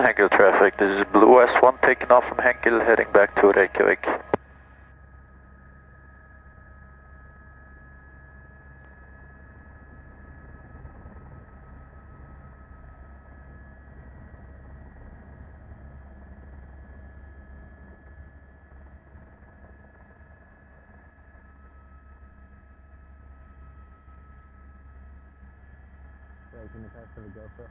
Henkel traffic, this is Blue S1 taking off from Henkel heading back to Reykjavik. Can you pass to the GoPro?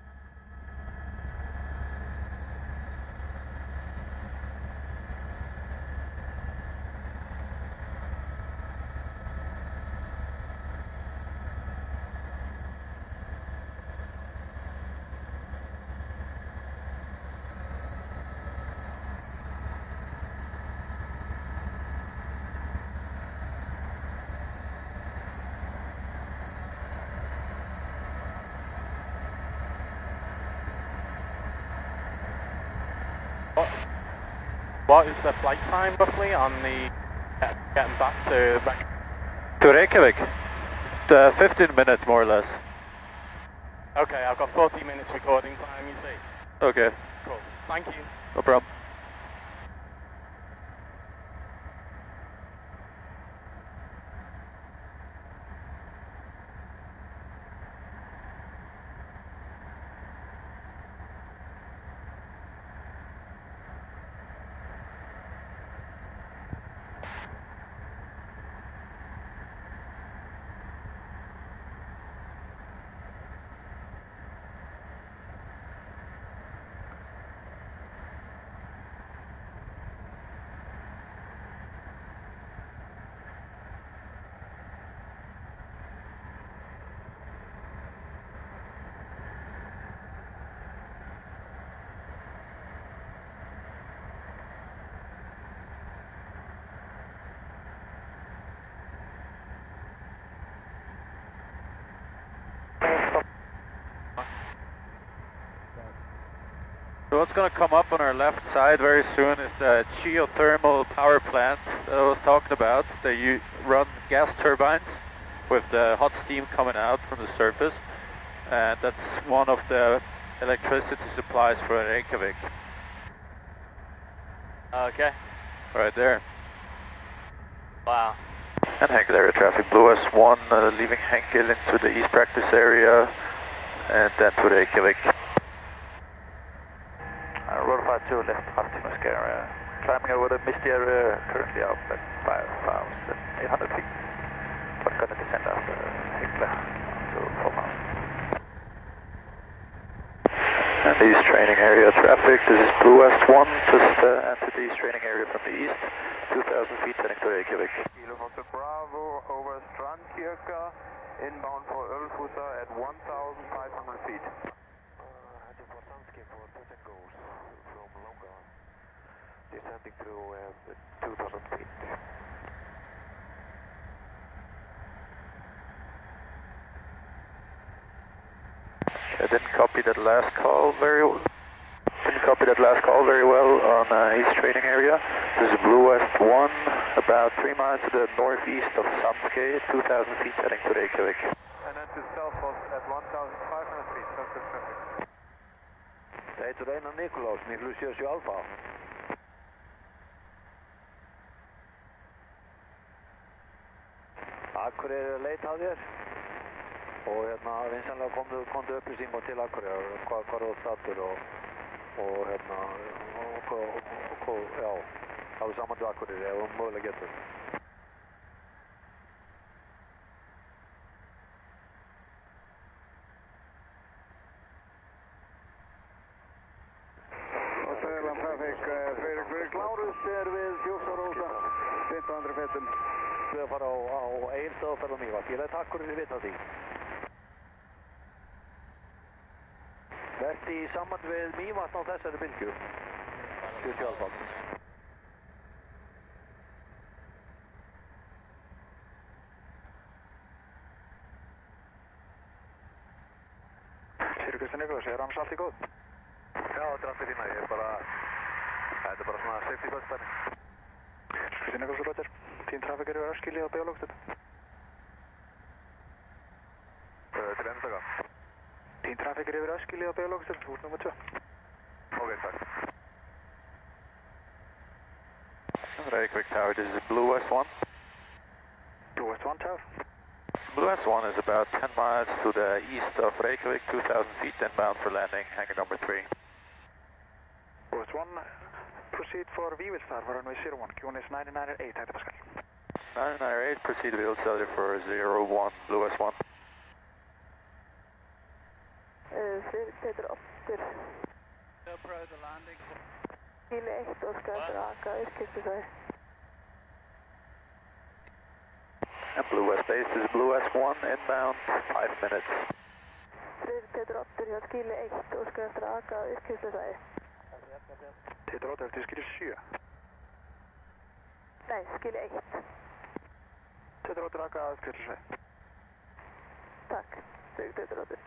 What is the flight time roughly on the getting back to Reykjavik? 15 minutes more or less. Okay, I've got 40 minutes recording time, you see. Okay. Cool. Thank you. No problem. So what's going to come up on our left side very soon is the geothermal power plant that I was talking about. They run gas turbines with the hot steam coming out from the surface, and that's one of the electricity supplies for Reykjavik. Okay. Right there. Wow. And Henkel area traffic, Blue S1 leaving Henkel into the east practice area and then to Reykjavik. Road 52 left Hartimus area, climbing over the misty area, currently up at 5,800 feet, but going to descend after Hekla to 4 miles. And the east training area traffic, this is Blue S1, just entered the east training area from the east, 2,000 feet heading to Reykjavik. Kilo Foxtrot Bravo over Strandkirke, inbound for Ölfusa at 1,500 feet. Heading for Sandskip for touch and goes from Longa, descending through 2,000 feet. I didn't copy that last call very well. On east training area. This is Blue West 1, about 3 miles to the northeast of Sandskei, 2,000 feet heading to Reykjavik. And then to Selfoss at 1,500 feet, Sunset traffic. Tijd erin naar Nicolaus, Nicolaus Alpha. Akureyri leit að þér og vinsanlega komdu upplýsingum til Akureyri hvað þú stattur og já, hafa saman til Akureyri ef mögulega getur. Söðurland traffic, Friðrik Lárus við Þjórsárhúsa, 1500 fetum. Við að fara á Egilsstaðaferð og Mývatn, ég læt Akureyri vita því. Verði í samband við Mývatn á þessari bylgju, 70 alfa. Kristján Nikolás, annars allt í góð? Já, þetta allt í fína, þetta bara svona safety first dæmi. Kristján Nikolás og Rötter, Team Traffic yfir Öskili á Bjálókstöð. Til ennstaka. Team Traffic yfir Öskili á Bjálókstöð, út nr. 2. Reykjavik Tower, this is Blue S1. Blue S1 Tower. Blue S1 is about 10 miles to the east of Reykjavik, 2,000 feet inbound for landing, hangar number 3. Blue S1, proceed for VWIL Star for runway 01, QNS 998, hectopascal. 998, proceed with auxiliary for 01, Blue S1. Peter Otter. GoPro the landing. Kilo 1 och ska raka utkastningsväg. And Blue S base is Blue S1 inbound, 5 minutes. Peter Otter, jag Kilo 1 och ska raka utkastningsväg. Peter Otter till Skille 7. Nej, Kilo 1. Peter Otter raka utkastningsväg. Tack. Peter Otter.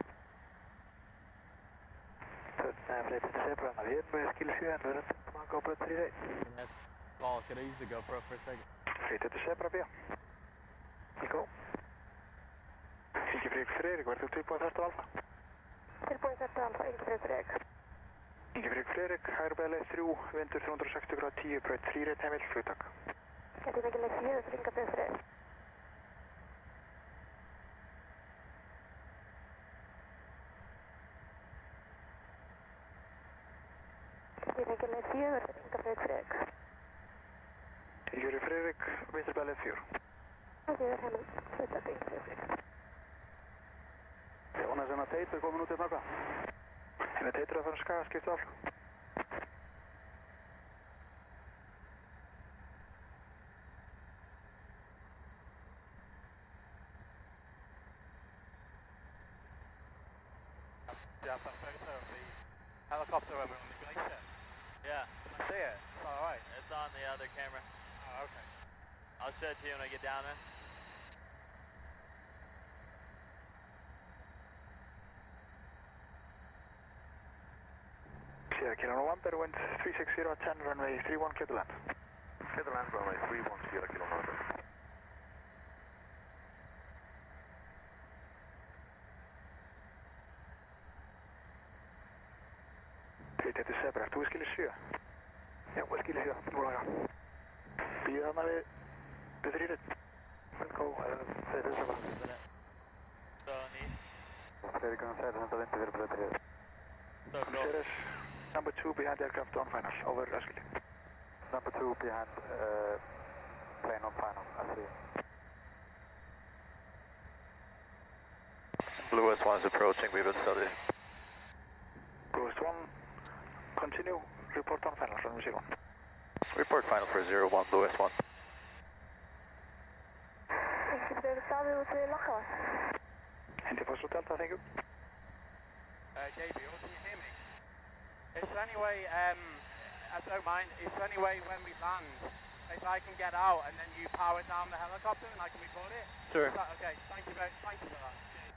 Flight to Zebra, navigating by Skille 7 and running on GoPro 3 days. Paul, could I use the GoPro for a second? Flight to Zebra, B. Go. Inge Fredrik, waar doet u på Alfa? Tillbaka till Alfa, Inge Fredrik. Inge Fredrik, Hairbelle 3, winter 360 grader 10, brød 3 rett hjem, flyttak. Jag tänker lägga 4 för Inge Fredrik. Jag tänker lägga 4 för Inge Fredrik. Inge Fredrik, winterbelle 4. Okej, jag kan flytta till Inge Fredrik. Jónas en að Teitur komin út í marga. En að Teitur að fara að skaga skipta af. Yeah, that photo of the helicopter when we're on the glacier. Yeah, Can I see it? It's alright. it's on the other camera. Oh, okay. I'll show it to you when I get down there. 4 kilo November, wind 360 at 10, runway 31, clear to land. Clear to land, runway 31, 4 kilo November. Þetta er Zebra, þú er skilið 7? Já, ég skilið 7, nú laga. Býðu þarna við B3-rit. Go, þetta er Zebra. So neat. Fleiri kannan sæði þetta vindi fyrir B3-rit. So cool. There is number 2 behind aircraft on final, over Eskili. Number 2 behind plane on final, I see. Blue S1 is approaching, we will study. Blue S1, continue, report on final, runway 01. Report final for 01, Blue S1. Inge Fredrik, daar wil ik weer lachen. India Foster Delta, thank you. JB, can you hear me? Is there any way, I don't mind, is there any way when we land, if I can get out and then you power down the helicopter and I can record it? Sure. Is that okay? Thank you for that.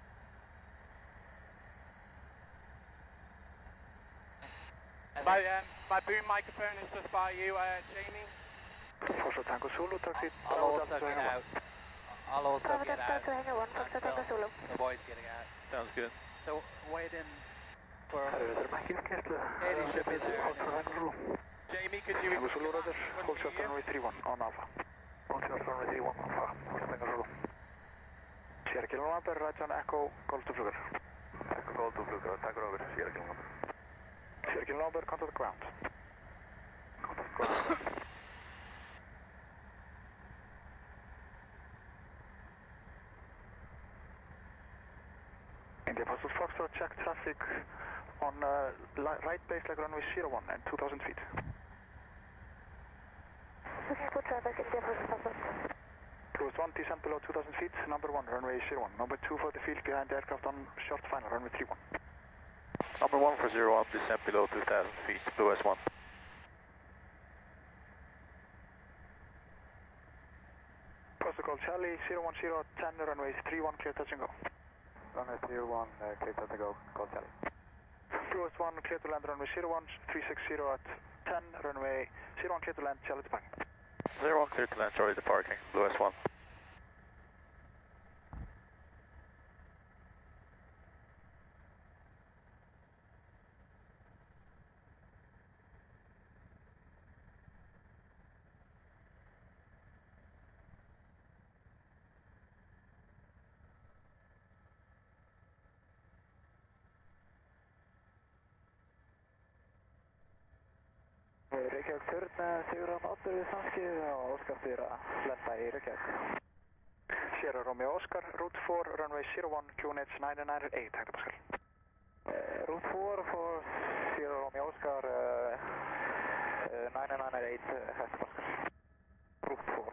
My boom microphone is just by you, Jamie. Foster Tango Zulu, taxi. I'll also get out. I'll also get out. Hang on, Tango Zulu. The boy's getting out. Sounds good. So wait in for... Katie should be there. Jamie, could you... Tango Zulu, Rogers, hold short runway 31 on Alpha. Hold short runway 31 on Alpha, Foster Tango Zulu. Sierra Kilo November, right on Echo, Golf to Fluger. Echo Golf to Fluger, take over, Sierra Kilo November. Sierra Kilo November, contact ground. Contact ground. India Foster Foxtrot, check traffic on right base leg runway 01 and 2,000 feet. Okay, good traffic, India Foster. Close 1, descent below 2,000 feet, number 1, runway 01. Number 2 for the field behind the aircraft on short final, runway 31. Number 1 for 01, descent below 2,000 feet, Blue S1. Protocol Charlie, 010 at 10, runway 31, clear touch and go. Runway 31, clear touch and go, call Charlie. Blue S1, clear to land, runway 01, 360 at 10, runway 01, clear to land, Charlie to parking. 01 clear to land, Charlie departing, Blue S1. Reykjavík Turn, Sigurðan Oddur við samskið og óskar þér að lenda í Reykjavík. Sierra Romeo Oscar, Route 4, runway 01, QNH 998, Hector Pascal. Route 4 for Sierra Romeo Oscar, 998, Hector Pascal. Route 4.